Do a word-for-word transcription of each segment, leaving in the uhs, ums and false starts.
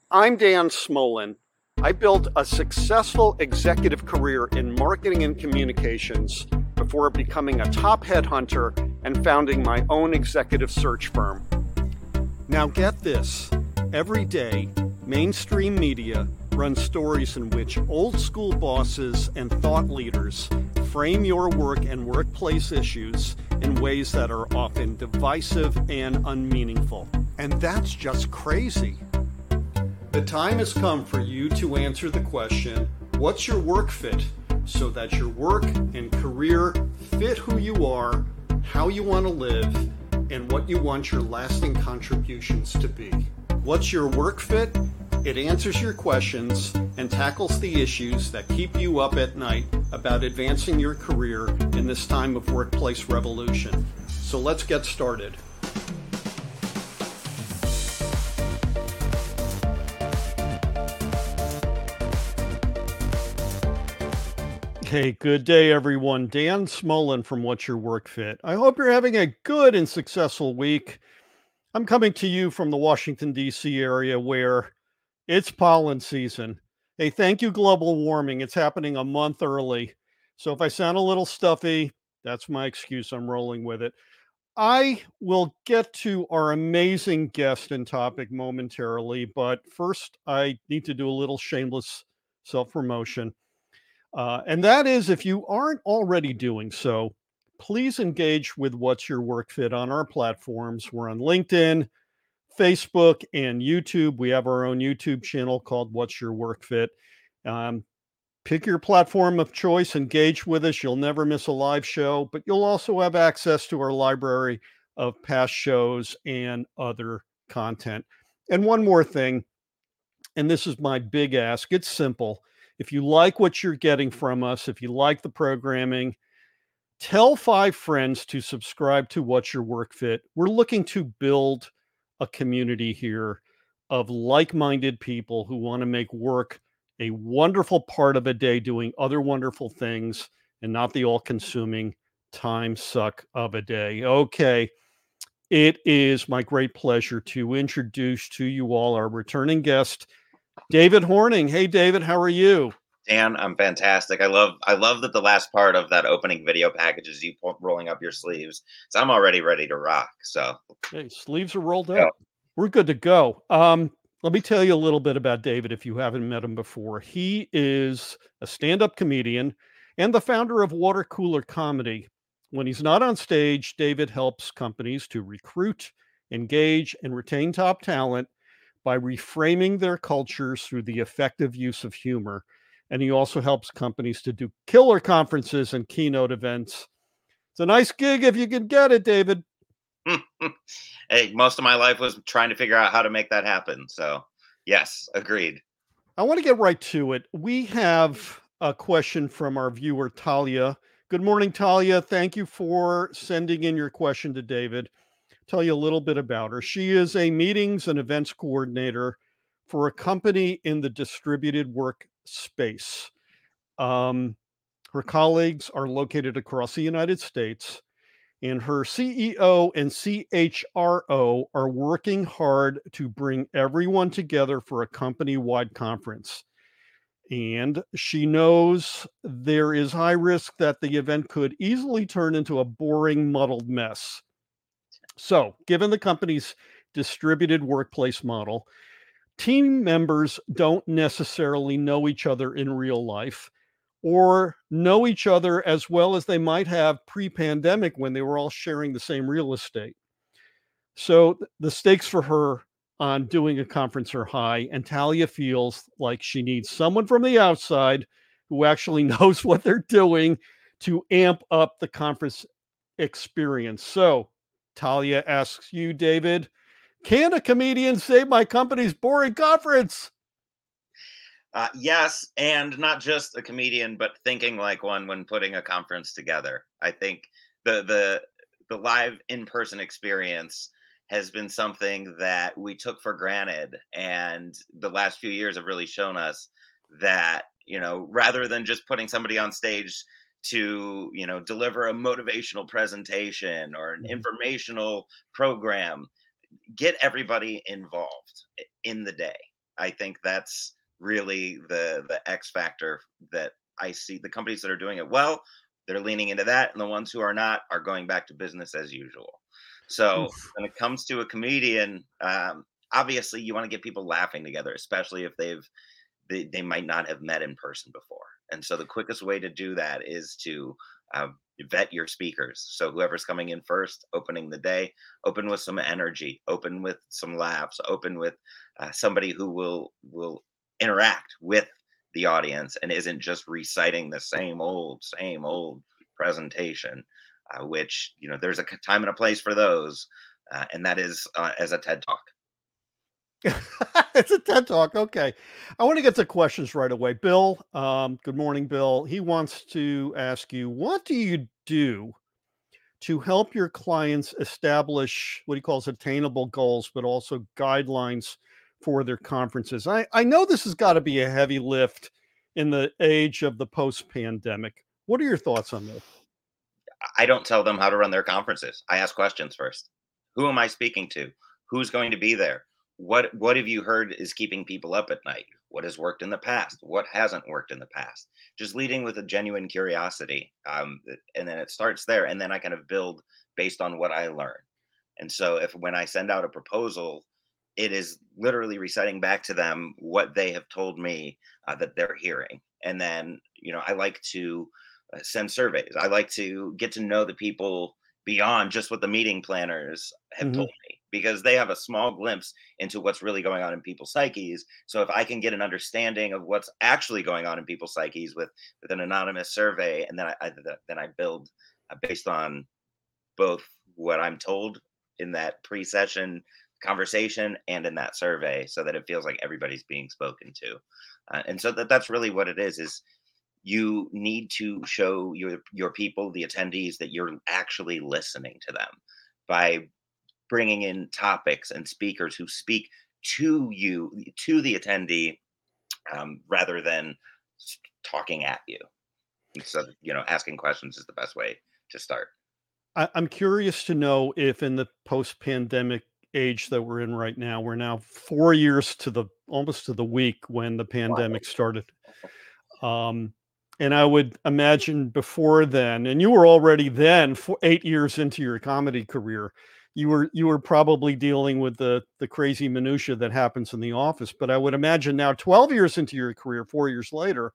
I'm Dan Smolin. I built a successful executive career in marketing and communications before becoming a top headhunter and founding my own executive search firm. Now get this, every day, mainstream media runs stories in which old school bosses and thought leaders frame your work and workplace issues in ways that are often divisive and unmeaningful. And that's just crazy. The time has come for you to answer the question, what's your work fit? So that your work and career fit who you are, how you want to live, and what you want your lasting contributions to be. What's your work fit? It answers your questions and tackles the issues that keep you up at night about advancing your career in this time of workplace revolution. So let's get started. Hey, good day, everyone. Dan Smolin from What's Your Work Fit. I hope you're having a good and successful week. I'm coming to you from the Washington, D C area where it's pollen season. Hey, thank you, global warming. It's happening a month early. So if I sound a little stuffy, that's my excuse. I'm rolling with it. I will get to our amazing guest and topic momentarily, but first I need to do a little shameless self-promotion. Uh, and that is, if you aren't already doing so, please engage with What's Your Work Fit on our platforms. We're on LinkedIn, Facebook, and YouTube. We have our own YouTube channel called What's Your Work Fit. Um, pick your platform of choice, engage with us. You'll never miss a live show, but you'll also have access to our library of past shows and other content. And one more thing, and this is my big ask, it's simple. If you like what you're getting from us, if you like the programming, tell five friends to subscribe to What's Your Work Fit. We're looking to build a community here of like-minded people who want to make work a wonderful part of a day doing other wonderful things and not the all-consuming time suck of a day. Okay, it is my great pleasure to introduce to you all our returning guest, David Horning. Hey, David, how are you? Dan, I'm fantastic. I love I love that the last part of that opening video package is you rolling up your sleeves. So I'm already ready to rock. So hey, sleeves are rolled yeah. up. We're good to go. Um, let me tell you a little bit about David if you haven't met him before. He is a stand-up comedian and the founder of Water Cooler Comedy. When he's not on stage, David helps companies to recruit, engage, and retain top talent by reframing their cultures through the effective use of humor. And he also helps companies to do killer conferences and keynote events. It's a nice gig if you can get it, David. Hey, most of my life was trying to figure out how to make that happen. So, yes, agreed. I want to get right to it. We have a question from our viewer, Talia. Good morning, Talia. Thank you for sending in your question to David. Tell you a little bit about her. She is a meetings and events coordinator for a company in the distributed work space. Um, her colleagues are located across the United States, and her C E O and C H R O are working hard to bring everyone together for a company-wide conference. And she knows there is high risk that the event could easily turn into a boring, muddled mess. So, given the company's distributed workplace model, team members don't necessarily know each other in real life or know each other as well as they might have pre-pandemic when they were all sharing the same real estate. So the stakes for her on doing a conference are high, and Talia feels like she needs someone from the outside who actually knows what they're doing to amp up the conference experience. So Talia asks you, David, can a comedian save my company's boring conference? Uh, yes, and not just a comedian, but thinking like one when putting a conference together. I think the the the live in-person experience has been something that we took for granted, and the last few years have really shown us that, you know, rather than just putting somebody on stage to, you know, deliver a motivational presentation or an informational program, get everybody involved in the day. I think that's really the the X factor that I see. The companies that are doing it well, they're leaning into that, and the ones who are not are going back to business as usual. So Oof. when it comes to a comedian, um, obviously you want to get people laughing together, especially if they've they, they might not have met in person before. And so the quickest way to do that is to uh, vet your speakers. So whoever's coming in first, opening the day, open with some energy, open with some laughs, open with uh, somebody who will will interact with the audience and isn't just reciting the same old, same old presentation. Uh, which you know, there's a time and a place for those, uh, and that is uh, as a TED Talk. It's a TED Talk. Okay. I want to get to questions right away. Bill, um, good morning, Bill. He wants to ask you, what do you do to help your clients establish what he calls attainable goals, but also guidelines for their conferences? I, I know this has got to be a heavy lift in the age of the post pandemic. What are your thoughts on this? I don't tell them how to run their conferences. I ask questions first. Who am I speaking to? Who's going to be there? What what have you heard is keeping people up at night? What has worked in the past? What hasn't worked in the past? Just leading with a genuine curiosity, um, and then it starts there, and then I kind of build based on what I learn. And so, if when I send out a proposal, it is literally reciting back to them what they have told me uh, that they're hearing, and then you know I like to uh, send surveys. I like to get to know the people beyond just what the meeting planners have Hmm. told me because they have a small glimpse into what's really going on in people's psyches. So if I can get an understanding of what's actually going on in people's psyches with with an anonymous survey, and then I, I then I build uh, based on both what I'm told in that pre-session conversation and in that survey, so that it feels like everybody's being spoken to, uh, and so that that's really what it is. Is you need to show your your people, the attendees, that you're actually listening to them by bringing in topics and speakers who speak to you, to the attendee, um, rather than talking at you. And so, you know, asking questions is the best way to start. I, I'm curious to know if in the post pandemic age that we're in right now, we're now four years to the almost to the week when the Wow. pandemic started. Um, and I would imagine before then, and you were already then for eight years into your comedy career, you were you were probably dealing with the the crazy minutia that happens in the office. But I would imagine now, twelve years into your career, four years later,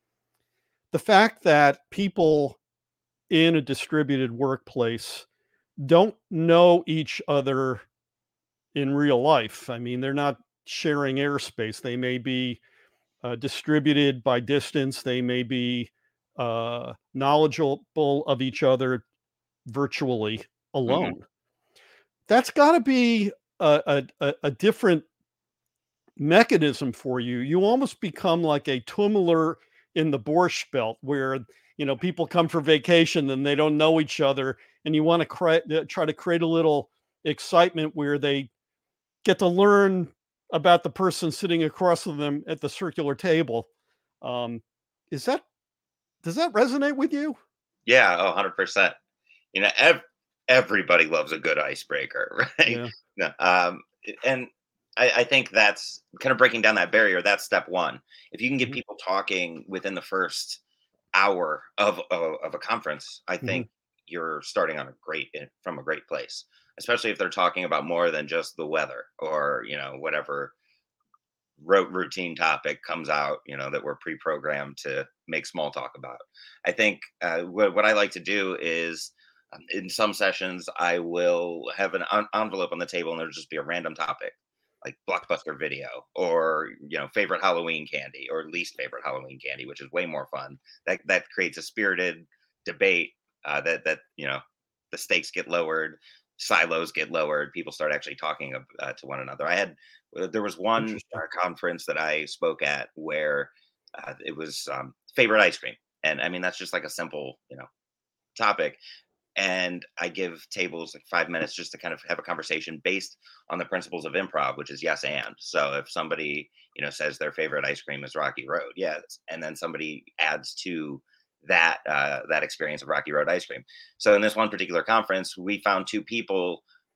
the fact that people in a distributed workplace don't know each other in real life. I mean, they're not sharing airspace. They may be uh, distributed by distance. They may be uh, knowledgeable of each other virtually Hmm. alone. That's got to be a, a, a different mechanism for you. You almost become like a tummler in the Borscht Belt, where you know people come for vacation and they don't know each other, and you want to cre- try to create a little excitement where they get to learn about the person sitting across from them at the circular table. Um, is that does that resonate with you? Yeah, oh, one hundred percent. You know, ev- everybody loves a good icebreaker, right? Yeah. No, um, and I, I think that's kind of breaking down that barrier. That's step one. If you can get Mhm, people talking within the first hour of of, of a conference, I mhm. think you're starting on a great eh, from a great place. Especially if they're talking about more than just the weather or you know whatever rote routine topic comes out, you know, that we're pre-programmed to make small talk about. I think uh, what, what I like to do is um, in some sessions, I will have an en- envelope on the table and there'll just be a random topic like blockbuster video or, you know, favorite Halloween candy or least favorite Halloween candy, which is way more fun. That, that creates a spirited debate uh, that, that, you know, the stakes get lowered, silos get lowered, people start actually talking uh, to one another. I had uh, there was one Interesting. uh, conference that I spoke at where uh, it was um, favorite ice cream, and I mean that's just like a simple, you know, topic. And I give tables like five minutes just to kind of have a conversation based on the principles of improv, which is yes and. So if somebody you know says their favorite ice cream is Rocky Road, yes, and then somebody adds to that uh, that experience of Rocky Road ice cream. So in this one particular conference, we found two people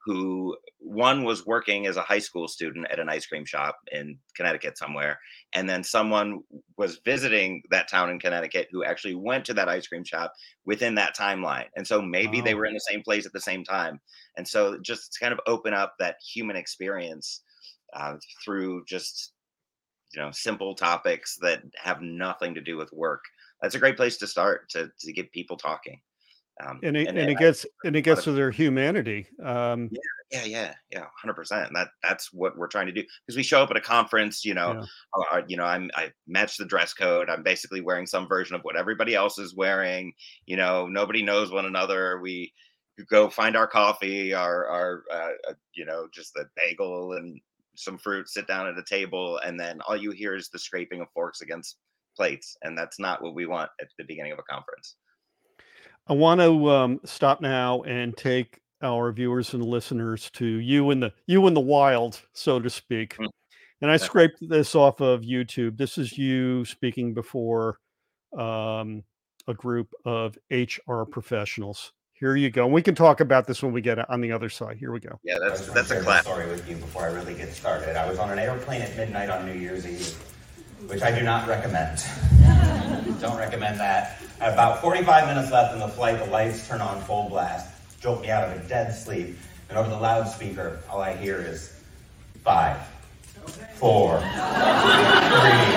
who one was working as a high school student at an ice cream shop in Connecticut somewhere. And then someone was visiting that town in Connecticut who actually went to that ice cream shop within that timeline. And so maybe they Wow. were in the same place at the same time. And so just to kind of open up that human experience uh, through just, you know, simple topics that have nothing to do with work. That's a great place to start to, to get people talking. Um, And it and, and and it I gets think and it a lot gets of to their humanity. Um, yeah, yeah, yeah, yeah, one hundred percent. And that that's what we're trying to do because we show up at a conference, you know, yeah. uh, uh, you know, I'm I match the dress code. I'm basically wearing some version of what everybody else is wearing. You know, nobody knows one another. We go find our coffee, our our uh, uh, you know, just a bagel and some fruit, sit down at a table, and then all you hear is the scraping of forks against plates, and that's not what we want at the beginning of a conference. I want to um, stop now and take our viewers and listeners to you in the you in the wild, so to speak. Mm, And I okay. scraped this off of YouTube. This is you speaking before um, a group of H R professionals. Here you go. And we can talk about this when we get on the other side. Here we go. Yeah, I that's just want to that's a share this class. story with you before I really get started. I was on an airplane at midnight on New Year's Eve, which I do not recommend. Don't recommend that. At about forty-five minutes left in the flight, the lights turn on full blast, jolt me out of a dead sleep, and over the loudspeaker, all I hear is five, four, three.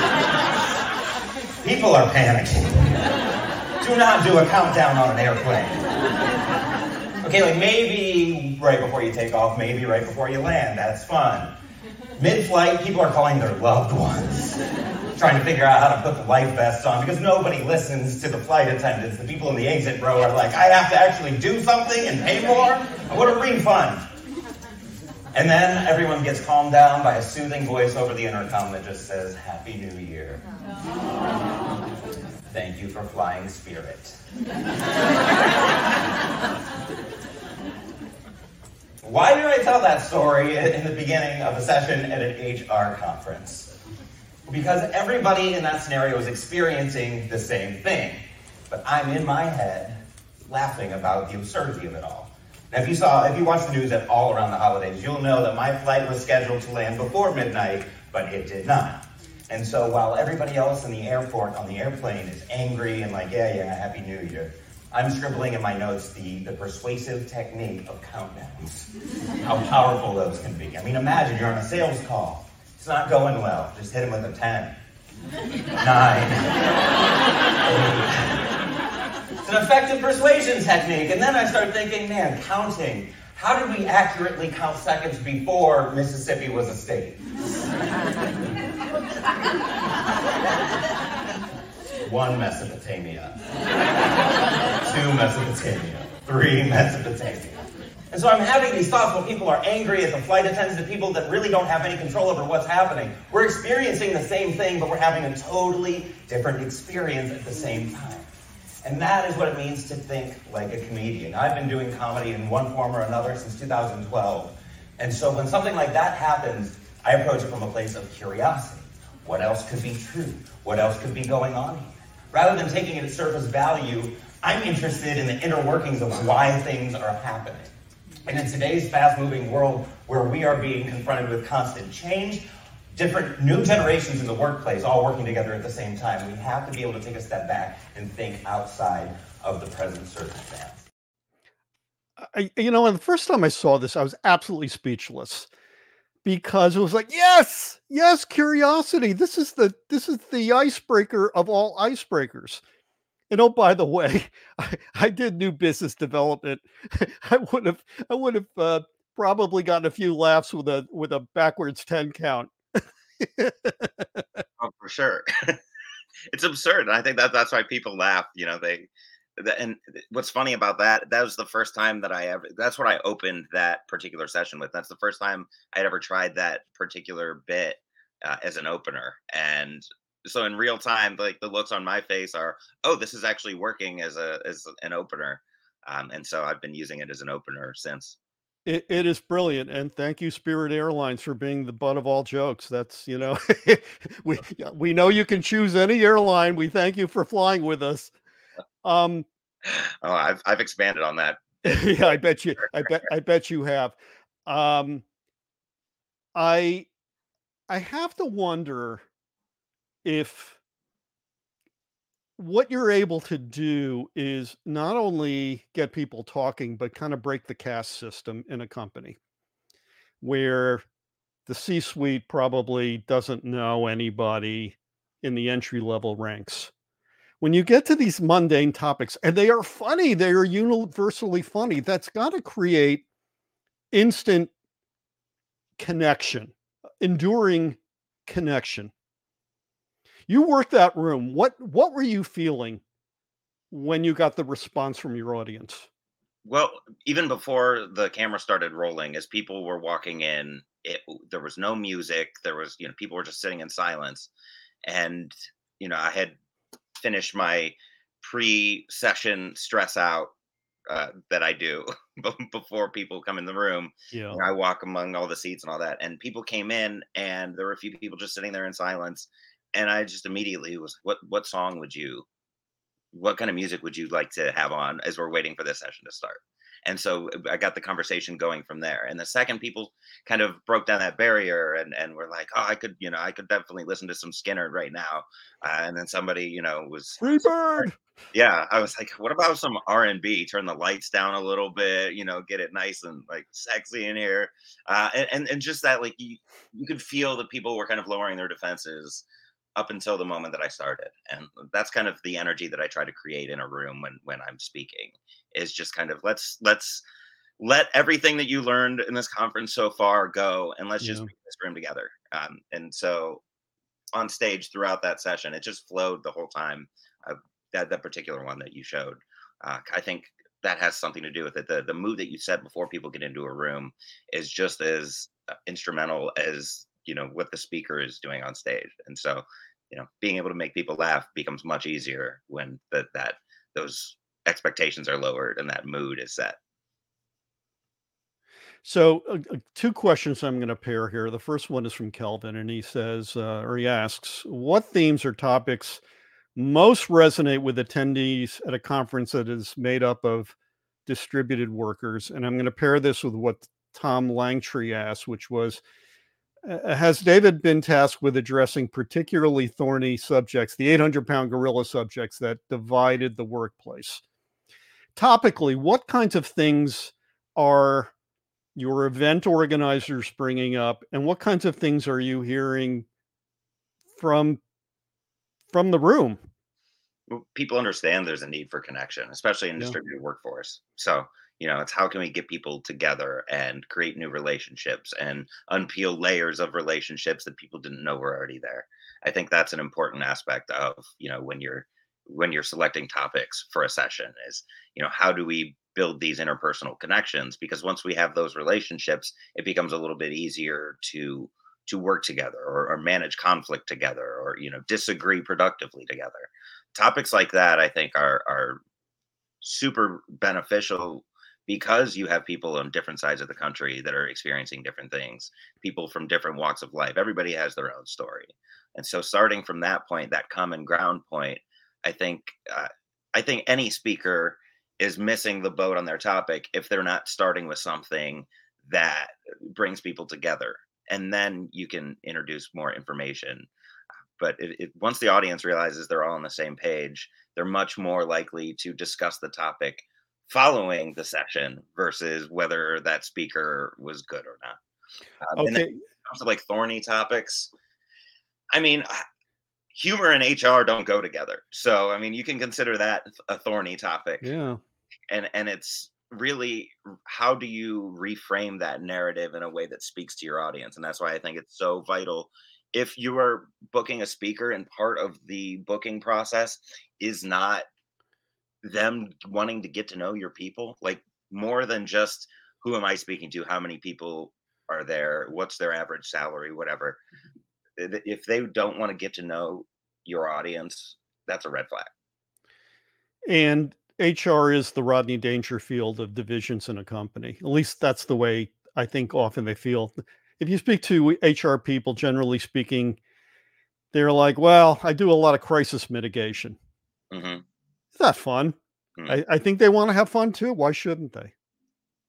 People are panicking. Do not do a countdown on an airplane. Okay, like maybe right before you take off, maybe right before you land. That's fun. Mid-flight, people are calling their loved ones, trying to figure out how to put the life vests on because nobody listens to the flight attendants. The people in the exit row are like, I have to actually do something and pay more? I want a refund. And then everyone gets calmed down by a soothing voice over the intercom that just says, Happy New Year. Thank you for flying Spirit. Why did I tell that story in the beginning of a session at an H R conference? Because everybody in that scenario is experiencing the same thing. But I'm in my head laughing about the absurdity of it all. Now, if you saw, if you watch the news at all around the holidays, you'll know that my flight was scheduled to land before midnight, but it did not. And so while everybody else in the airport on the airplane is angry and like, yeah, yeah, Happy New Year, I'm scribbling in my notes the, the persuasive technique of countdowns. How powerful those can be. I mean, imagine you're on a sales call. It's not going well. Just hit him with a ten. Nine. Eight. It's an effective persuasion technique. And then I start thinking, man, counting. How did we accurately count seconds before Mississippi was a state? One, Mesopotamia. Two, Mesopotamia. Three, Mesopotamia. And so I'm having these thoughts when people are angry at the flight attendants, the people that really don't have any control over what's happening. We're experiencing the same thing, but we're having a totally different experience at the same time. And that is what it means to think like a comedian. I've been doing comedy in one form or another since two thousand twelve. And so when something like that happens, I approach it from a place of curiosity. What else could be true? What else could be going on here? Rather than taking it at surface value, I'm interested in the inner workings of why things are happening. And in today's fast-moving world where we are being confronted with constant change, different new generations in the workplace all working together at the same time, we have to be able to take a step back and think outside of the present circumstance. I, you know, and the first time I saw this, I was absolutely speechless because it was like, yes, yes, curiosity. This is the this is the icebreaker of all icebreakers. And oh, by the way, I, I did new business development. I would have I would have uh, probably gotten a few laughs with a with a backwards ten count. Oh, for sure. It's absurd. And I think that that's why people laugh. You know, they, the, and what's funny about that, that was the first time that I ever, that's what I opened that particular session with. That's the first time I'd ever tried that particular bit uh, as an opener. And so in real time, like the looks on my face are, oh, this is actually working as a, as an opener. Um, and so I've been using it as an opener since. It, it is brilliant, and thank you, Spirit Airlines, for being the butt of all jokes. That's you know, we we know you can choose any airline. We thank you for flying with us. Um, Oh, I've I've expanded on that Yeah, I bet you. I bet. I bet you have. Um, I I have to wonder if what you're able to do is not only get people talking, but kind of break the caste system in a company where the C-suite probably doesn't know anybody in the entry level ranks. When you get to these mundane topics, and they are funny, they are universally funny, that's got to create instant connection, enduring connection. You worked that room. What what were you feeling when you got the response from your audience? Well, even before the camera started rolling, as people were walking in, it there was no music. There was, you know, people were just sitting in silence. And, you know, I had finished my pre-session stress out uh, that I do be- before people come in the room. Yeah. You know, I walk among all the seats and all that, and people came in, and there were a few people just sitting there in silence. And I just immediately was, what what song would you what kind of music would you like to have on as we're waiting for this session to start? And so uh, I got the conversation going from there. And the second people kind of broke down that barrier and and were like, oh, I could, you know, I could definitely listen to some Skinner right now. Uh, and then somebody, you know, was, Free bird. yeah, I was like, what about some R and B? Turn the lights down a little bit, you know, get it nice and like sexy in here. Uh, and, and and just that, like you you could feel that people were kind of lowering their defenses up until the moment that I started. And that's kind of the energy that I try to create in a room when when I'm speaking, is just kind of let's let's let everything that you learned in this conference so far go, and let's just Yeah. make this room together. Um, and so on stage throughout that session, it just flowed the whole time. Uh, that that particular one that you showed, uh, I think that has something to do with it. The the mood that you set before people get into a room is just as uh, instrumental as, you know, what the speaker is doing on stage. And so, you know, being able to make people laugh becomes much easier when that that those expectations are lowered and that mood is set. So, uh, uh, two questions I'm going to pair here. The first one is from Kelvin, and he says, uh, or he asks, what themes or topics most resonate with attendees at a conference that is made up of distributed workers? And I'm going to pair this with what Tom Langtree asked, which was, uh, has David been tasked with addressing particularly thorny subjects, the eight hundred pound gorilla subjects that divided the workplace? Topically, what kinds of things are your event organizers bringing up, and what kinds of things are you hearing from from the room? Well, people understand there's a need for connection, especially in Yeah. distributed workforce. So, you know, it's how can we get people together and create new relationships and unpeel layers of relationships that people didn't know were already there. I think that's an important aspect of, you know, when you're when you're selecting topics for a session is, you know, how do we build these interpersonal connections? Because once we have those relationships, it becomes a little bit easier to to work together, or, or manage conflict together, or, you know, disagree productively together. Topics like that, I think, are are super beneficial because you have people on different sides of the country that are experiencing different things, people from different walks of life. Everybody has their own story. And so starting from that point, that common ground point, I think uh, I think any speaker is missing the boat on their topic if they're not starting with something that brings people together. And then you can introduce more information. But it, it, once the audience realizes they're all on the same page, they're much more likely to discuss the topic following the session versus whether that speaker was good or not. Um, and then Okay. when it comes to like thorny topics, I mean, uh, humor and H R don't go together. So, I mean, you can consider that a thorny topic. Yeah. And and it's really, how do you reframe that narrative in a way that speaks to your audience? And that's why I think it's so vital. If you are booking a speaker and part of the booking process is not them wanting to get to know your people, like more than just who am I speaking to, how many people are there, what's their average salary, whatever. I- If they don't want to get to know your audience, that's a red flag. And H R is the Rodney Dangerfield of divisions in a company. At least that's the way I think often they feel. If you speak to H R people, generally speaking, they're like, well, I do a lot of crisis mitigation. Hmm. Is that fun? Hmm. I, I think they want to have fun too. Why shouldn't they?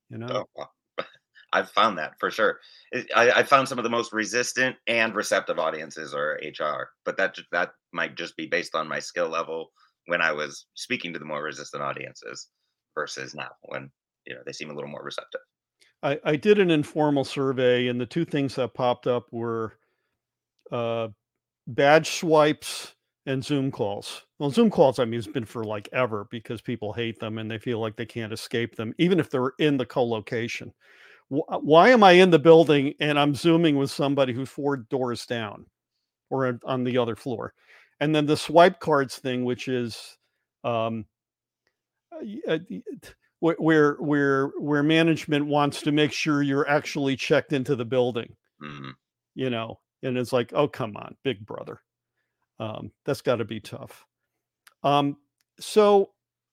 you know? Oh, well, I've found that for sure. It- I, I found some of the most resistant and receptive audiences are H R, but that ju- that might just be based on my skill level when I was speaking to the more resistant audiences versus now when you know they seem a little more receptive. I, I did an informal survey, and the two things that popped up were uh, badge swipes and Zoom calls. Well, Zoom calls, I mean, it's been for like ever because people hate them and they feel like they can't escape them, even if they're in the co-location. Wh- Why am I in the building and I'm Zooming with somebody who's four doors down or on on the other floor? And then the swipe cards thing, which is um, uh, y- uh, y- t- wh- where where where management wants to make sure you're actually checked into the building, Mhm. you know, and it's like, oh, come on, big brother. Um, that's got to be tough. Um, so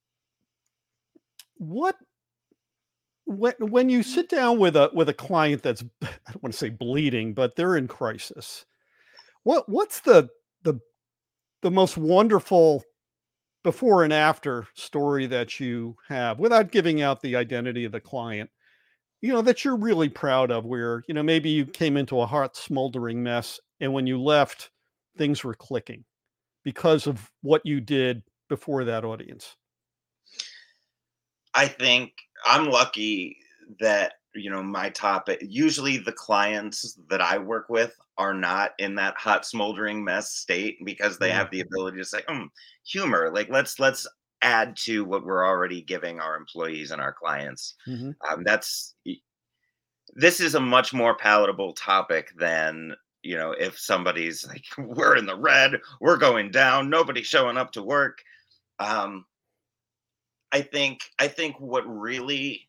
what when when you sit down with a with a client that's I don't want to say bleeding, but they're in crisis. What what's the the the most wonderful before and after story that you have without giving out the identity of the client? You know that you're really proud of where, you know, maybe you came into a hot smoldering mess and when you left things were clicking because of what you did before that audience. I think I'm lucky that, you know, my topic usually the clients that I work with are not in that hot smoldering mess state because they Yeah. have the ability to say, "Hmm, humor, like let's let's add to what we're already giving our employees and our clients." Mhm. Um, that's y- this is a much more palatable topic than, you know, if somebody's like, "We're in the red, we're going down, nobody's showing up to work." Um, I think I think what really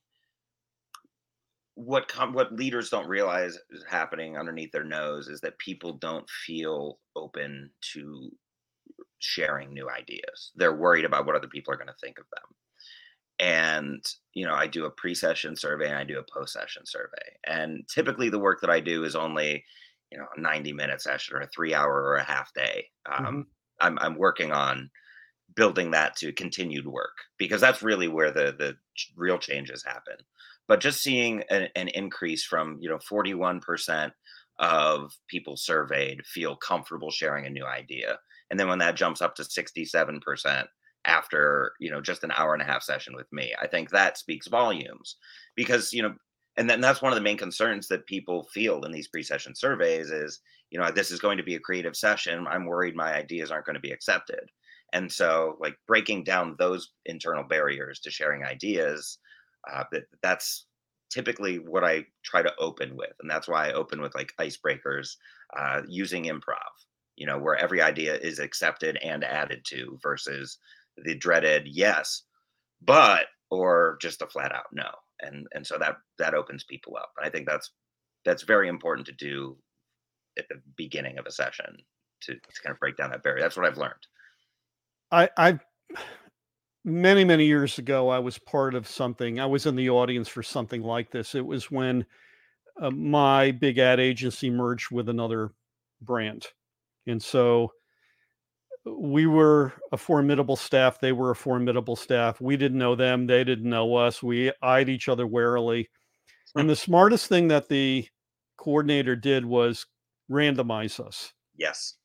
what com- what leaders don't realize is happening underneath their nose is that people don't feel open to sharing new ideas. They're worried about what other people are going to think of them. And you know, I do a pre-session survey and I do a post-session survey. And typically, the work that I do is only you know a ninety minute session or a three hour or a half day. Um, Mhm. I'm I'm working on building that to continued work because that's really where the the ch- real changes happen. But just seeing an, an increase from you know forty-one percent of people surveyed feel comfortable sharing a new idea, and then when that jumps up to sixty-seven percent after you know just an hour and a half session with me, I think that speaks volumes because you know. And then that's one of the main concerns that people feel in these pre-session surveys is, you know, this is going to be a creative session. I'm worried my ideas aren't going to be accepted, and so, like breaking down those internal barriers to sharing ideas, uh, that that's typically what I try to open with, and that's why I open with like icebreakers, uh, using improv. You know, where every idea is accepted and added to, versus the dreaded yes, but or just a flat out no. And and so that that opens people up. And I think that's that's very important to do at the beginning of a session to, to kind of break down that barrier. That's what I've learned. I I many many years ago I was part of something. I was in the audience for something like this. It was when uh, my big ad agency merged with another brand. And so we were a formidable staff. They were a formidable staff. We didn't know them. They didn't know us. We eyed each other warily. And the smartest thing that the coordinator did was randomize us Yes.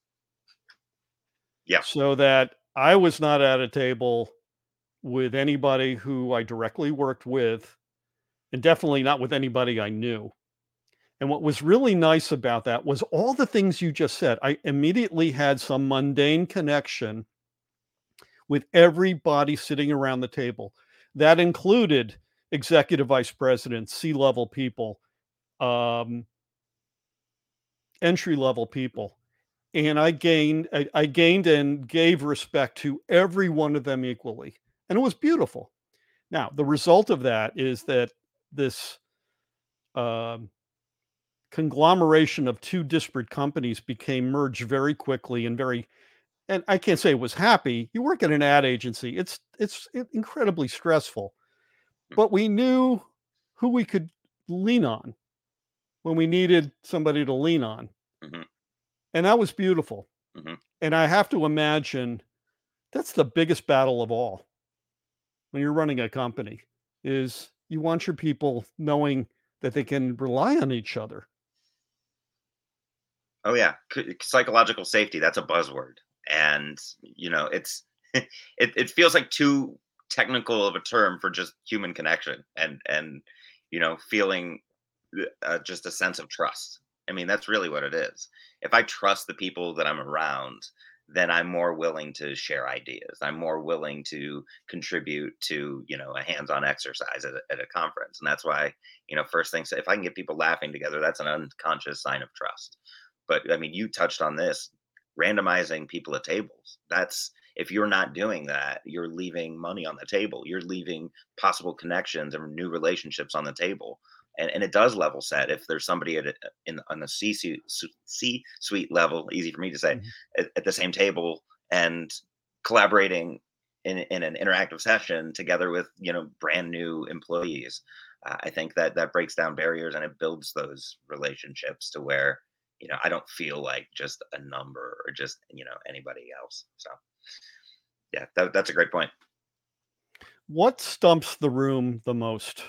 Yeah. so that I was not at a table with anybody who I directly worked with, and definitely not with anybody I knew. And what was really nice about that was all the things you just said. I immediately had some mundane connection with everybody sitting around the table. That included executive vice presidents, C-level people, um, entry level people. And I gained, I, I gained and gave respect to every one of them equally. And it was beautiful. Now, the result of that is that this um, conglomeration of two disparate companies became merged very quickly and very, and I can't say it was happy. You work at an ad agency, it's it's incredibly stressful, but we knew who we could lean on when we needed somebody to lean on, Hmm. and that was beautiful. Hmm. And I have to imagine that's the biggest battle of all when you're running a company is you want your people knowing that they can rely on each other. Oh yeah, C- psychological safety, that's a buzzword. And you know, it's it it feels like too technical of a term for just human connection and and you know, feeling uh, just a sense of trust. I mean, that's really what it is. If I trust the people that I'm around, then I'm more willing to share ideas. I'm more willing to contribute to, you know, a hands-on exercise at a, at a conference. And that's why, you know, first things, if I can get people laughing together, that's an unconscious sign of trust. But I mean, you touched on this, randomizing people at tables. That's, if you're not doing that, you're leaving money on the table. You're leaving possible connections and new relationships on the table. And, and it does level set if there's somebody at a, in on the C C suite level, easy for me to say, Mhm. at, at the same table and collaborating in, in an interactive session together with, you know, brand new employees. Uh, I think that that breaks down barriers and it builds those relationships to where, you know, I don't feel like just a number or just, you know, anybody else. So yeah, that, that's a great point. What stumps the room the most?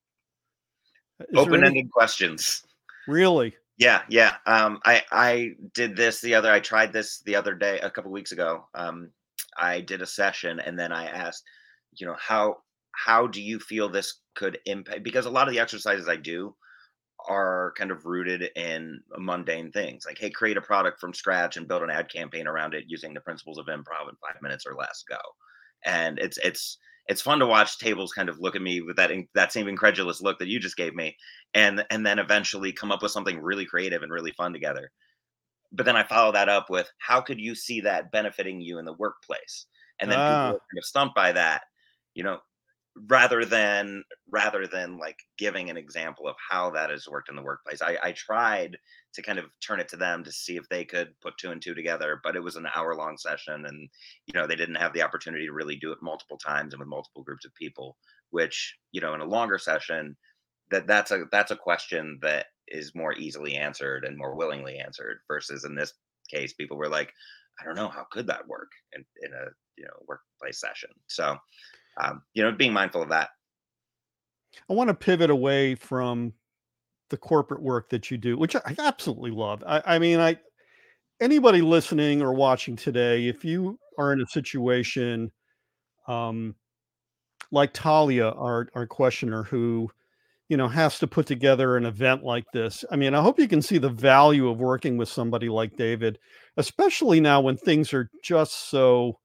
Is there any Open-ended questions. really? Yeah, yeah. Um, I I did this the other. I tried this the other day, a couple weeks ago. Um, I did a session, and then I asked, you know, how how do you feel this could impact? Because a lot of the exercises I do are kind of rooted in mundane things, like, hey, create a product from scratch and build an ad campaign around it using the principles of improv in five minutes or less. Go, and it's it's it's fun to watch tables kind of look at me with that in- that same incredulous look that you just gave me, and and then eventually come up with something really creative and really fun together. But then I follow that up with, how could you see that benefiting you in the workplace? And then people are Ah, kind of stumped by that, you know, rather than rather than like giving an example of how that has worked in the workplace. I, I tried to kind of turn it to them to see if they could put two and two together, but it was an hour long session, and you know, they didn't have the opportunity to really do it multiple times and with multiple groups of people, which, you know, in a longer session, that that's a that's a question that is more easily answered and more willingly answered, versus in this case people were like, I don't know, how could that work in, in a, you know, workplace session. So um, you know, being mindful of that. I want to pivot away from the corporate work that you do, which I absolutely love. I, I mean, I anybody listening or watching today, if you are in a situation um, like Talia, our our questioner, who you know has to put together an event like this, I mean, I hope you can see the value of working with somebody like David, especially now when things are just so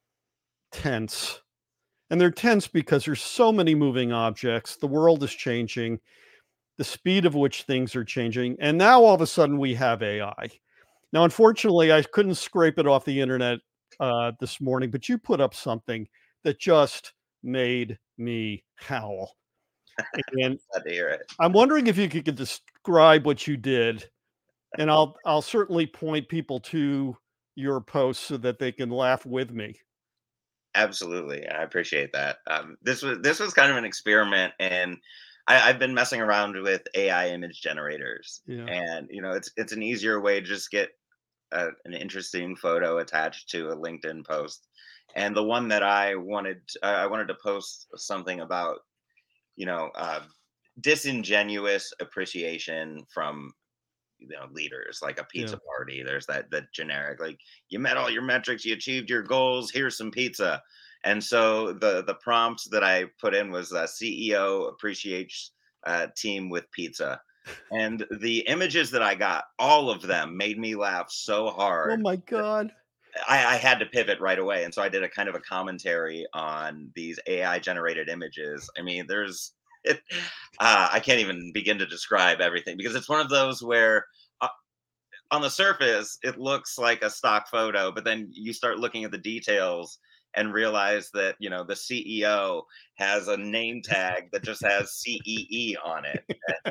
tense. And they're tense because there's so many moving objects. The world is changing, the speed of which things are changing. And now all of a sudden we have A I. Now, unfortunately, I couldn't scrape it off the internet uh, this morning, but you put up something that just made me howl. And Glad to hear it. I'm wondering if you could could describe what you did. And I'll I'll certainly point people to your posts so that they can laugh with me. Absolutely, I appreciate that. Um, this was this was kind of an experiment, and I, I've been messing around with A I image generators, Yeah. and you know, it's it's an easier way to just get a, an interesting photo attached to a LinkedIn post. And the one that I wanted, uh, I wanted to post something about, you know, uh, disingenuous appreciation from, you know, leaders, like a Yeah. pizza party. There's that that generic, like, you met all your metrics, you achieved your goals, here's some pizza. And so the the prompt that I put in was, uh, C E O appreciates uh, team with pizza. And the images that I got, all of them made me laugh so Oh hard. my God. I, I had to pivot right away, and so I did a kind of a commentary on these A I generated images. I mean, there's it, uh, I can't even begin to describe everything, because it's one of those where, uh, on the surface it looks like a stock photo, but then you start looking at the details and realize that, you know, the C E O has a name tag that just has C E E on it.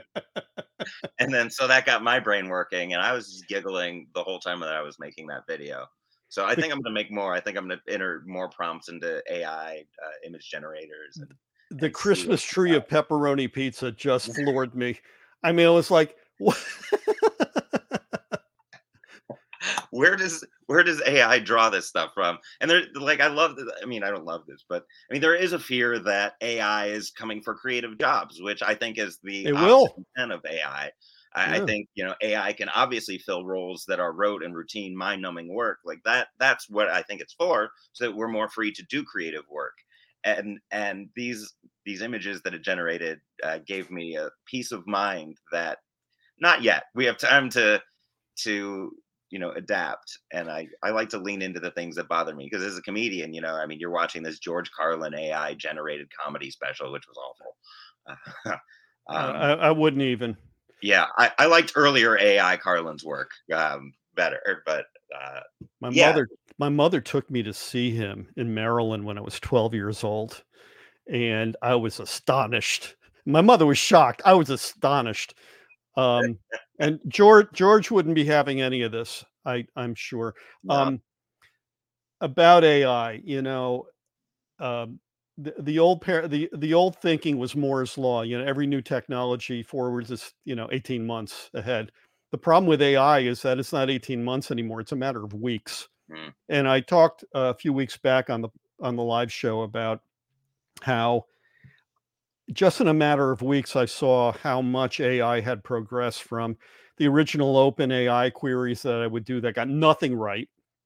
And then so that got my brain working, and I was just giggling the whole time that I was making that video. So I The think I'm going to make more. I think I'm going to enter more prompts into A I uh, image generators and the and see what Christmas comes tree of pepperoni pizza just out. floored me. I mean, it was like, what? where does where does A I draw this stuff from? And they're like, I love this. I mean, I don't love this, but I mean, there is a fear that A I is coming for creative jobs, which I think is the It opposite will. intent of A I. I, I Yeah. think, you know, A I can obviously fill roles that are rote and routine, mind-numbing work. Like that, that's what I think it's for, so that we're more free to do creative work. And and these these images that it generated uh, gave me a peace of mind that not yet. We have time to to you know adapt, and I I like to lean into the things that bother me because as a comedian, you know, I mean, you're watching this George Carlin A I generated comedy special, which was awful. Uh, um, I, I wouldn't even. yeah, I, I liked earlier A I Carlin's work um, better, but uh, My yeah, mother, my mother took me to see him in Maryland when I was twelve years old, and I was astonished. My mother was shocked. I was astonished. Um, and George George wouldn't be having any of this. I I'm sure. no, Um, about A I, you know, um, the the old par- the the old thinking was Moore's law. You know, every new technology forwards is you know eighteen months ahead. The problem with A I is that it's not eighteen months anymore. It's a matter of weeks. mm, And I talked a few weeks back on the on the live show about how just in a matter of weeks I saw how much A I had progressed from the original open A I queries that I would do that got nothing right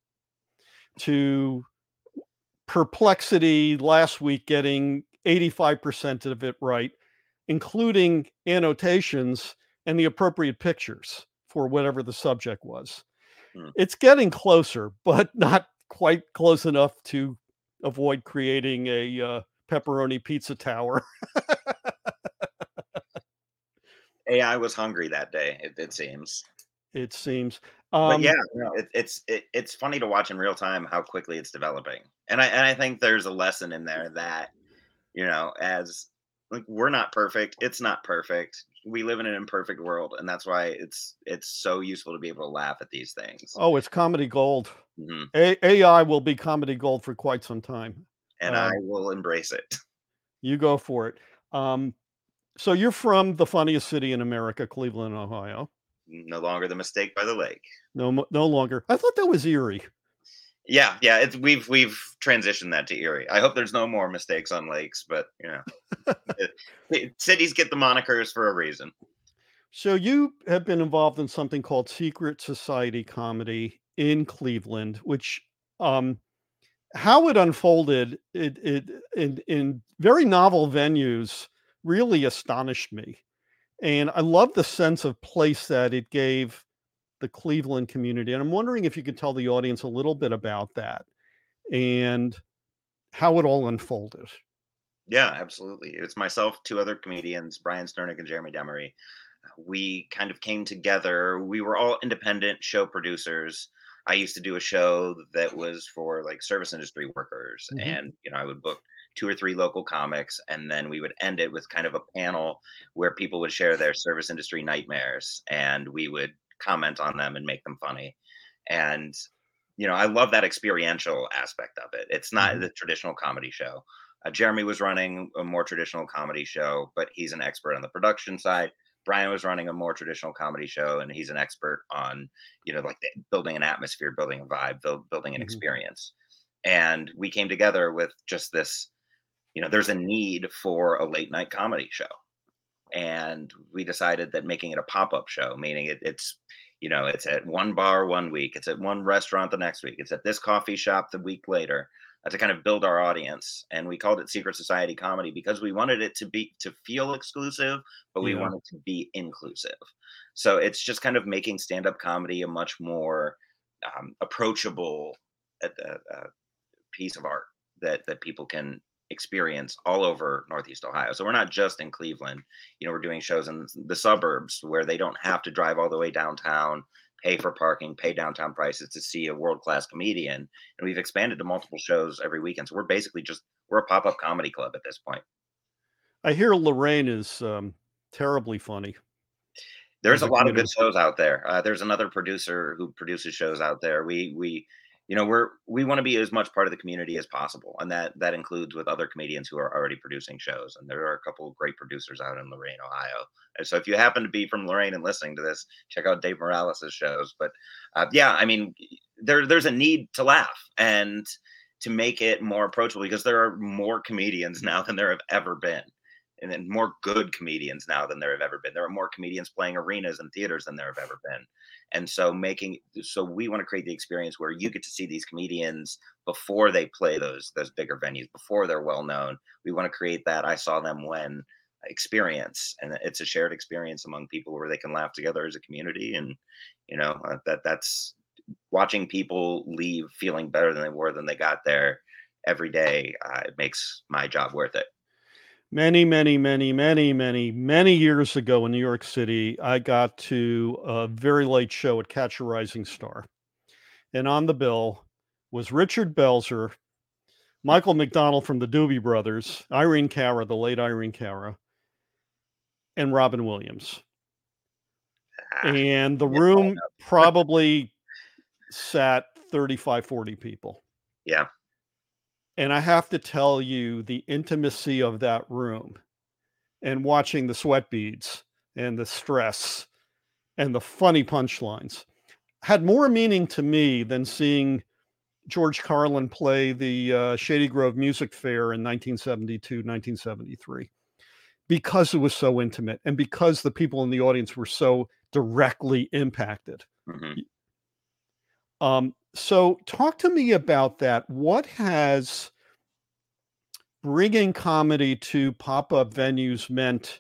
to Perplexity last week getting eighty-five percent of it right, including annotations and the appropriate pictures for whatever the subject was. mm. It's getting closer, but not quite close enough to avoid creating a uh, pepperoni pizza tower. A I was hungry that day. It, it seems. It seems. But yeah, Um, no, it, it's it, it's funny to watch in real time how quickly it's developing, and I and I think there's a lesson in there that you know, as like we're not perfect, it's not perfect. We live in an imperfect world, and that's why it's it's so useful to be able to laugh at these things. oh, it's comedy gold. hmm A- AI will be comedy gold for quite some time. And I Um, will embrace it. you go for it. Um, so you're from the funniest city in America, Cleveland, Ohio. No longer the mistake by the lake. No, mo- no longer. I thought that was Erie. Yeah, yeah, it's we've we've transitioned that to Erie. I hope there's no more mistakes on lakes, but you know, it- it- cities get the monikers for a reason. So you have been involved in something called Secret Society Comedy in Cleveland, which um, how it unfolded it, it in in very novel venues really astonished me, and I love the sense of place that it gave the Cleveland community. And I'm wondering if you could tell the audience a little bit about that and how it all unfolded. Yeah, absolutely. It's myself, two other comedians, Brian Sternick and Jeremy Demery. We kind of came together. We were all independent show producers. I used to do a show that was for like service industry workers, Mhm. and you know, I would book two or three local comics, and then we would end it with kind of a panel where people would share their service industry nightmares, and we would comment on them and make them funny. And you know, I love that experiential aspect of it. It's not Mhm. the traditional comedy show. Uh, Jeremy was running a more traditional comedy show, but he's an expert on the production side. Brian was running a more traditional comedy show, and he's an expert on, you know, like the, building an atmosphere, building a vibe, build, building an Mhm. experience. And we came together with just this, you know, there's a need for a late night comedy show, and we decided that making it a pop-up show, meaning it, it's you know it's at one bar one week, it's at one restaurant the next week, it's at this coffee shop the week later, uh, to kind of build our audience. And we called it Secret Society Comedy because we wanted it to be to feel exclusive, but we Yeah. wanted to be inclusive. So it's just kind of making stand-up comedy a much more um, approachable uh, uh, uh, piece of art that that people can experience all over Northeast Ohio. So we're not just in Cleveland. You know, we're doing shows in the suburbs where they don't have to drive all the way downtown, pay for parking, pay downtown prices to see a world-class comedian. And we've expanded to multiple shows every weekend. So we're basically just we're a pop-up comedy club at this point. I hear Lorraine is um, terribly funny There's as a a lot of good comedian. shows out there. Uh, there's another producer who produces shows out there. We we you know, we're we want to be as much part of the community as possible, and that that includes with other comedians who are already producing shows. And there are a couple of great producers out in Lorain, Ohio. And so if you happen to be from Lorain and listening to this, check out Dave Morales' shows. But uh, yeah, I mean, there there's a need to laugh and to make it more approachable, because there are more comedians now than there have ever been. And then more good comedians now than there have ever been. There are more comedians playing arenas and theaters than there have ever been. And so making so we want to create the experience where you get to see these comedians before they play those those bigger venues, before they're well known. We want to create that I saw them when experience, and it's a shared experience among people where they can laugh together as a community. And you know, uh, that that's watching people leave feeling better than they were than they got there every day. Uh, it makes my job worth it. Many, many, many, many, many, many years ago in New York City, I got to a very late show at Catch a Rising Star. And on the bill was Richard Belzer, Michael McDonald from the Doobie Brothers, Irene Cara, the late Irene Cara, and Robin Williams. And the room probably sat thirty-five, forty people. Yeah. And I have to tell you, the intimacy of that room and watching the sweat beads and the stress and the funny punchlines had more meaning to me than seeing George Carlin play the uh, Shady Grove Music Fair in nineteen seventy-two, nineteen seventy-three, because it was so intimate and because the people in the audience were so directly impacted. Mm-hmm. Um, so talk to me about that. What has bringing comedy to pop-up venues meant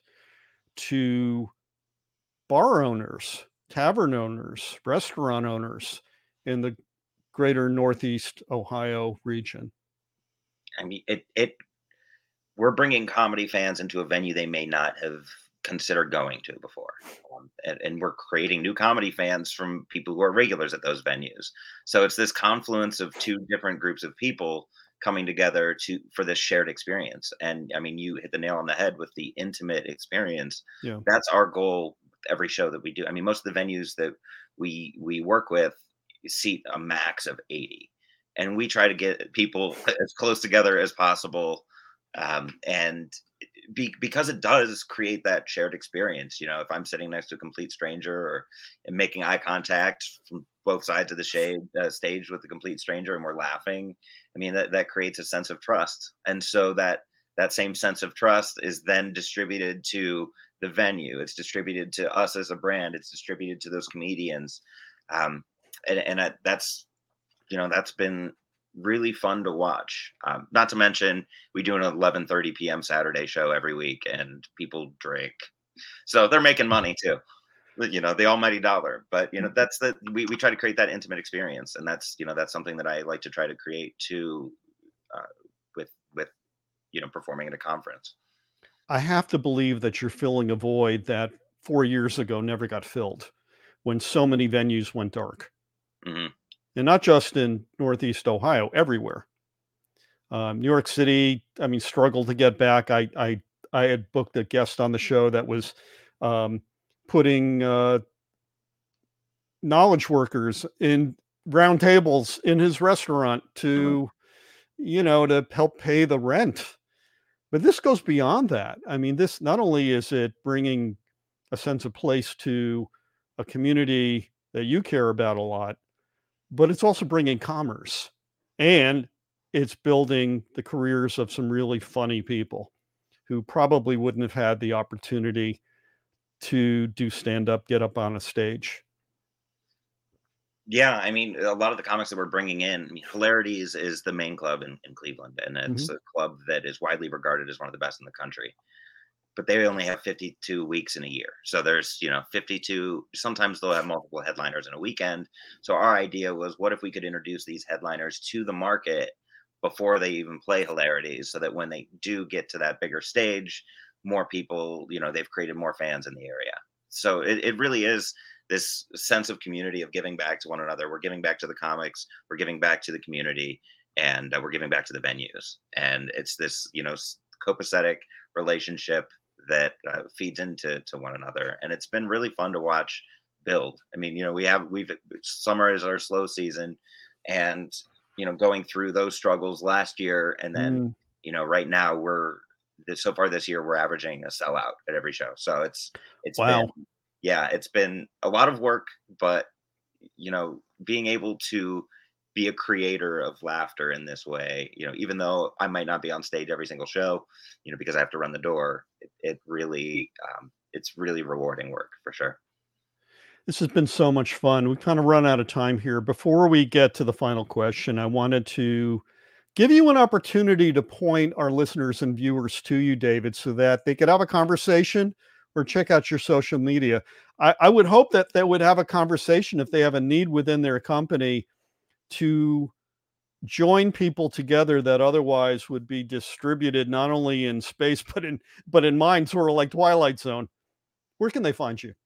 to bar owners, tavern owners, restaurant owners in the greater Northeast Ohio region? I mean, it, it, we're bringing comedy fans into a venue they may not have considered going to before. Um, and, and we're creating new comedy fans from people who are regulars at those venues. So it's this confluence of two different groups of people coming together to for this shared experience. And I mean, you hit the nail on the head with the intimate experience. Yeah. That's our goal every show that we do. I mean, most of the venues that we we work with seat a max of eighty, and we try to get people as close together as possible. Um, and be, because it does create that shared experience. You know, if I'm sitting next to a complete stranger or and making eye contact from both sides of the shade uh, stage with a complete stranger, and we're laughing, I mean, that, that creates a sense of trust. And so that that same sense of trust is then distributed to the venue. It's distributed to us as a brand. It's distributed to those comedians. Um, and and I, that's, you know, that's been really fun to watch. Um, not to mention, we do an eleven thirty p.m. Saturday show every week, and people drink, so they're making money too. You know, the almighty dollar. But you know, that's the we we try to create that intimate experience, and that's you know that's something that I like to try to create too, uh, with with you know performing at a conference. I have to believe that you're filling a void that four years ago never got filled, when so many venues went dark. Mm-hmm. And not just in Northeast Ohio, everywhere. Um, New York City, I mean, struggled to get back. I I I had booked a guest on the show that was um, putting uh, knowledge workers in round tables in his restaurant to, mm-hmm. you know, to help pay the rent. But this goes beyond that. I mean, this not only is it bringing a sense of place to a community that you care about a lot, but it's also bringing commerce, and it's building the careers of some really funny people who probably wouldn't have had the opportunity to do stand-up, get up on a stage. Yeah, I mean, a lot of the comics that we're bringing in, I mean, Hilarities is the main club in, in Cleveland, and it's mm-hmm. a club that is widely regarded as one of the best in the country. But they only have fifty-two weeks in a year. So there's, you know, fifty-two, sometimes they'll have multiple headliners in a weekend. So our idea was, what if we could introduce these headliners to the market before they even play Hilarities, so that when they do get to that bigger stage, more people, you know, they've created more fans in the area. So it, it really is this sense of community, of giving back to one another. We're giving back to the comics, we're giving back to the community, and uh, we're giving back to the venues. And it's this, you know, copacetic relationship that uh, feeds into to one another, and it's been really fun to watch build. I mean, you know, we have we've summer is our slow season. and you know, going through those struggles last year, and then Mm, you know, right now we're this, so far this year we're averaging a sellout at every show. So it's it's been wow. yeah, it's been a lot of work, but you know, being able to be a creator of laughter in this way, you know, even though I might not be on stage every single show, you know, because I have to run the door, it, it really, um, it's really rewarding work for sure. This has been so much fun. We kind of run out of time here. Before we get to the final question, I wanted to give you an opportunity to point our listeners and viewers to you, David, so that they could have a conversation or check out your social media. I, I would hope that they would have a conversation if they have a need within their company to join people together that otherwise would be distributed not only in space but in but in mind, sort of like Twilight Zone. Where can they find you?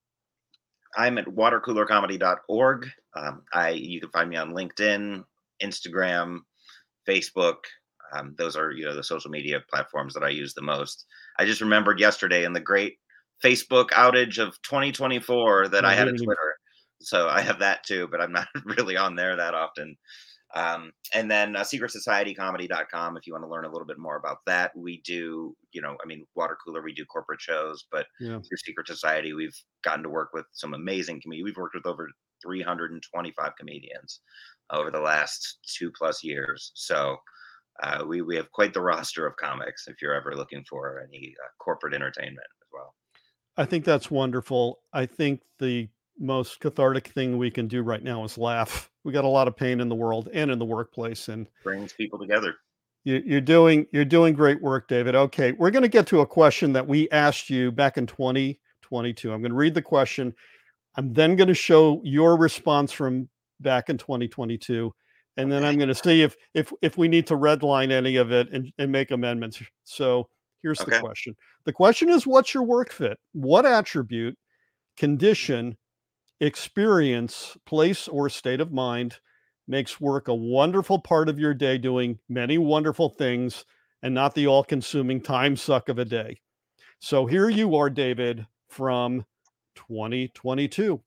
I'm at water cooler comedy dot org. Um, I you can find me on LinkedIn, Instagram, Facebook. Um, those are you know the social media platforms that I use the most. I just remembered yesterday in the great Facebook outage of twenty twenty-four that Yeah, I we had a didn't even. Twitter, so I have that too, but I'm not really on there that often. Um, and then uh, secret society comedy dot com if you want to learn a little bit more about that. We do, you know, I mean, Water Cooler, we do corporate shows, but Yeah. through Secret Society, we've gotten to work with some amazing comedians. We've worked with over three hundred twenty-five comedians over the last two plus years. So uh, we, we have quite the roster of comics if you're ever looking for any uh, corporate entertainment as well. I think that's wonderful. I think the most cathartic thing we can do right now is laugh. We got a lot of pain in the world and in the workplace, and Brings people together. you, you're doing you're doing great work, David. Okay, we're going to get to a question that we asked you back in twenty twenty-two. I'm going to read the question. I'm then going to show your response from back in twenty twenty-two, and then Okay. I'm going to see if if if we need to redline any of it and, and make amendments. So here's the Okay. question. The question is, what's your work fit? What attribute, condition, experience, place, or state of mind makes work a wonderful part of your day, doing many wonderful things and not the all consuming time suck of a day? So here you are, David, from twenty twenty-two.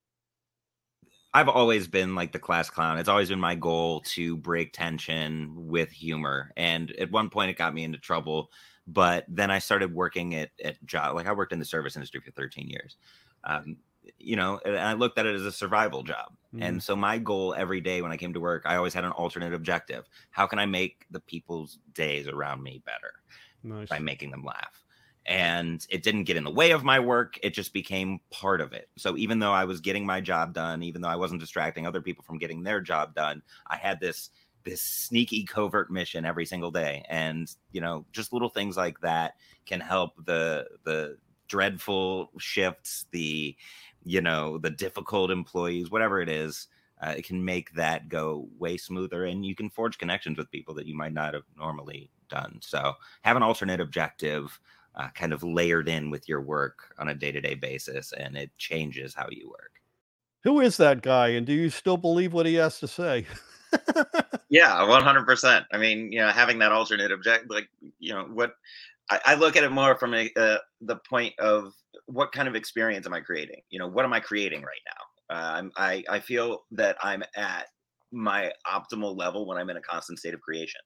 I've always been like the class clown. It's always been my goal to break tension with humor. And at one point it got me into trouble, but then I started working at, at job. Like I worked in the service industry for thirteen years. Um, you know, and I looked at it as a survival job. Mhm. And so my goal every day when I came to work, I always had an alternate objective. How can I make the people's days around me better Nice. by making them laugh? And it didn't get in the way of my work. It just became part of it. So even though I was getting my job done, even though I wasn't distracting other people from getting their job done, I had this this sneaky covert mission every single day. And, you know, just little things like that can help the the dreadful shifts, the, you know, the difficult employees, whatever it is. Uh, it can make that go way smoother, and you can forge connections with people that you might not have normally done. So have an alternate objective Uh, kind of layered in with your work on a day-to-day basis, and it changes how you work. Who is that guy, and do you still believe what he has to say? Yeah, one hundred percent. I mean, you know, having that alternate object, like, you know, what I, I look at it more from a, uh, the point of what kind of experience am I creating? You know, what am I creating right now? Uh, I'm, I, I feel that I'm at my optimal level when I'm in a constant state of creation.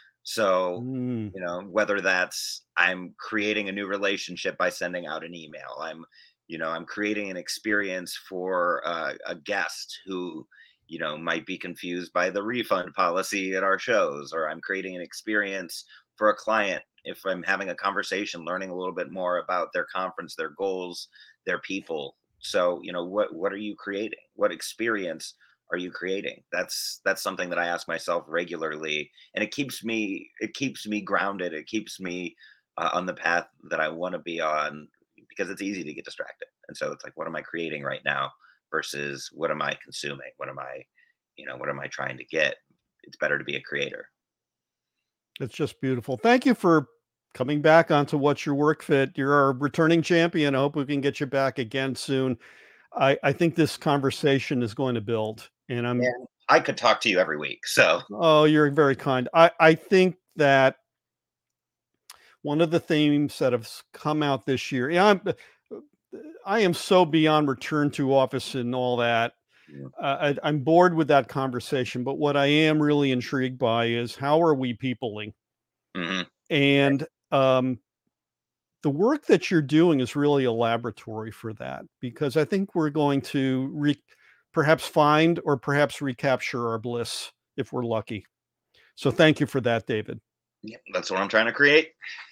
So, Mm, you know, whether that's I'm creating a new relationship by sending out an email, I'm, you know, I'm creating an experience for uh, a guest who, you know, might be confused by the refund policy at our shows, or I'm creating an experience for a client if I'm having a conversation, learning a little bit more about their conference, their goals, their people. So, you know, what what are you creating? What experience are you creating? That's that's something that I ask myself regularly, and it keeps me it keeps me grounded. It keeps me uh, on the path that I want to be on, because it's easy to get distracted. And so it's like, what am I creating right now versus what am I consuming? What am I, you know, what am I trying to get? It's better to be a creator. it's just beautiful. Thank you for coming back onto What's Your Work Fit. You're our returning champion. I hope we can get you back again soon. I, I think this conversation is going to build, and I'm. And I could talk to you every week. So Oh, you're very kind. I, I think that one of the themes that have s- come out this year, yeah, I'm, I am so beyond return to office and all that. uh, I, I'm bored with that conversation. But what I am really intrigued by is how are we peopling? Mm-hmm. And um, the work that you're doing is really a laboratory for that, because I think we're going to re- perhaps find or perhaps recapture our bliss if we're lucky. So thank you for that, David. Yeah, that's what I'm trying to create.